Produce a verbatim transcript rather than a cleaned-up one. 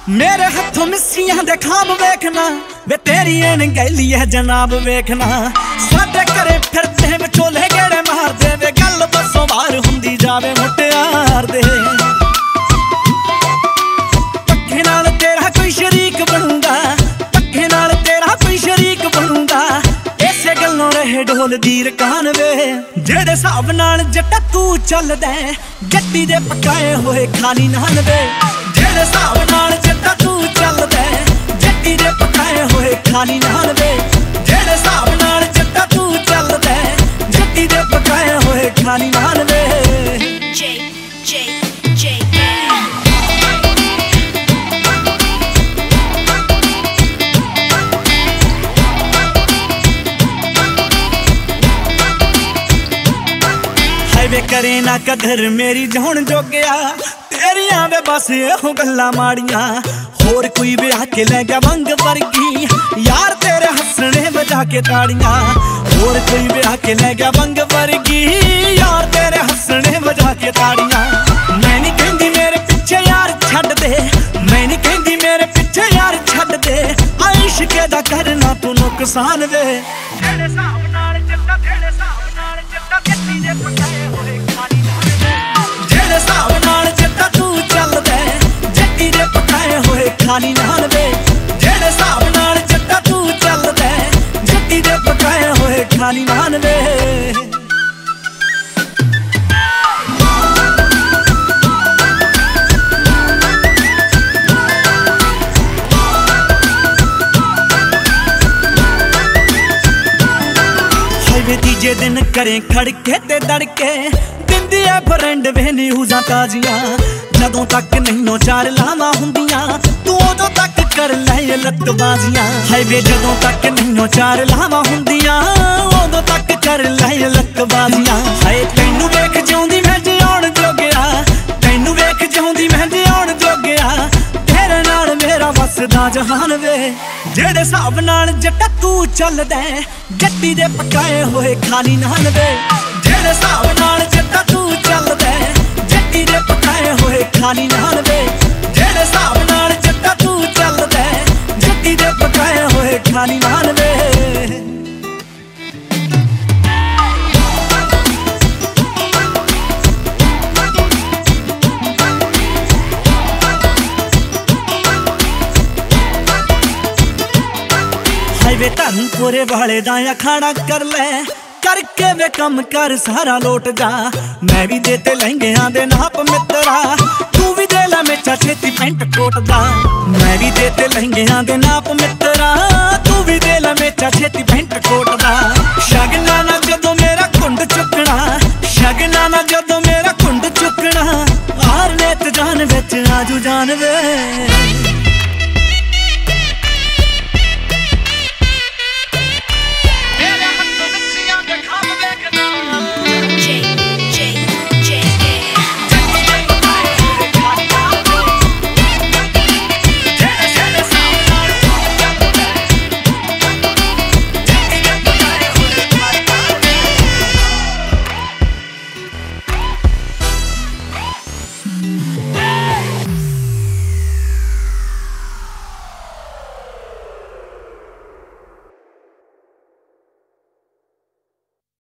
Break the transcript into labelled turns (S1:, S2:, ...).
S1: मेरे हथों मिस्सियां दे खाब वेखना वे तेरी एन गैली है जनाब वेखना साडे घरे फिरदे विचोले गेड़े मार दे वे गल बसों बाहर हुंदी जावे मुटियार दे पक्के नाल तेरा कोई शरीक बनूंगा पक्के नाल तेरा कोई शरीक बनूंगा इसे गल्लों रहे ढोल दी रकान वे जेड़े हिसाब नाल जट्टा तू चलदा जट्टी दे पकाए होए खाली नान वे जेड़े हिसाब नाल जट्टा तू चलदा जट्टी दे पकाए होए खाली नान वे जेड़े हिसाब नाल जट्टा तू चलदा जट्टी दे पकाए होए खाली नान वे J J J हाईवे करे ना कदर मेरी जौन जो गया तेरियां वे बस एहो गल्लां माड़ियां होर कोई ब्याह के ले गया वंग वर्गी यार तेरे हसने बजा के ताड़ियां होर कोई ब्याह के ले गया वंग वर्गी यार तेरे हसने बजा के ताड़ियां मैं नहीं कहंदी मेरे पीछे यार छड्ड दे मैं नहीं कहंदी मेरे पीछे यार छड्ड दे इश्क दा करना तू नुकसान वे तेरे हिसाब नाल जट्टा तेरे हिसाब नाल जट्टा जट्टी दे पकाए होए खाली नाल जेड़े हिसाब नाल जट्टा तू चलदा जट्टी दे पकाए होए खाली नाल वे जेड़े हिसाब नाल जट्टा तू चलदा जट्टी दे पकाए होए खाली नाल वे तीजे दिन करें खड़के ते दड़के दिंदी है फ्रेंड वे न्यूज़ां ताजियां जदों तक नहीं चार लावां हुंदियां तू उदों तक कर ले लत्तबाजियां हाय वे जदों तक नहीं चार लावां हुंदियां उदों तक कर ले लत्तबाजियां हाय तैनू वेख जिउंदी मैं जिउण जोगिया तैनू वेख जिउंदी मैं जिउण जोगिया तेरे नाल मेरा वसदा जहान वे जेड़े हिसाब नाल जट्टा तू चलदा जट्टी दे पकाए होए खाली नान वे जेड़े हिसाब नाल जट्टा तू चलदा जट्टी दे पकाए होए खाली नान वे जेड़े हिसाब नाल जट्टा तू चलदा जट्टी दे पकाए होए खाली नान वे वे धर्मपुरे वाले दा अखाड़ा कर ले करके वे कम कर सारा लोट जा मैं भी देते लहंगियां दे नाप मित्रा तू भी दे ला मेचा छेती पैंट कोट दा मैं भी देते लहंगियां दे नाप मित्रा तू भी दे ला मेचा छेती पैंट कोट दा शगना ना जदों मेरा कुंड चुकना शगना ना जदों मेरा कुंड चुकना हार नेत जान विच आजू जान वे